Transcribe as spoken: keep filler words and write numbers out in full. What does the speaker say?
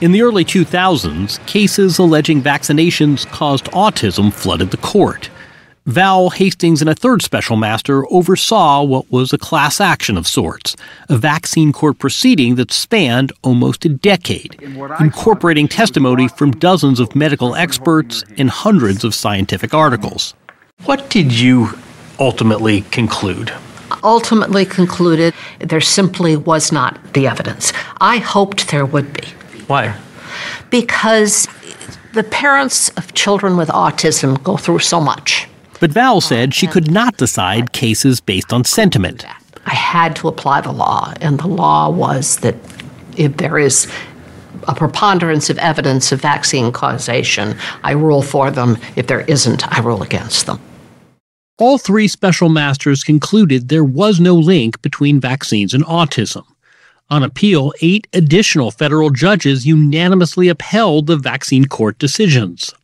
In the early two thousands, cases alleging vaccinations caused autism flooded the court. Val Hastings and a third special master oversaw what was a class action of sorts, a vaccine court proceeding that spanned almost a decade, incorporating testimony from dozens of medical experts and hundreds of scientific articles. What did you ultimately conclude? Ultimately concluded there simply was not the evidence. I hoped there would be. Why? Because the parents of children with autism go through so much. But Val said she could not decide cases based on sentiment. I had to apply the law, and the law was that if there is a preponderance of evidence of vaccine causation, I rule for them. If there isn't, I rule against them. All three special masters concluded there was no link between vaccines and autism. On appeal, eight additional federal judges unanimously upheld the vaccine court decisions.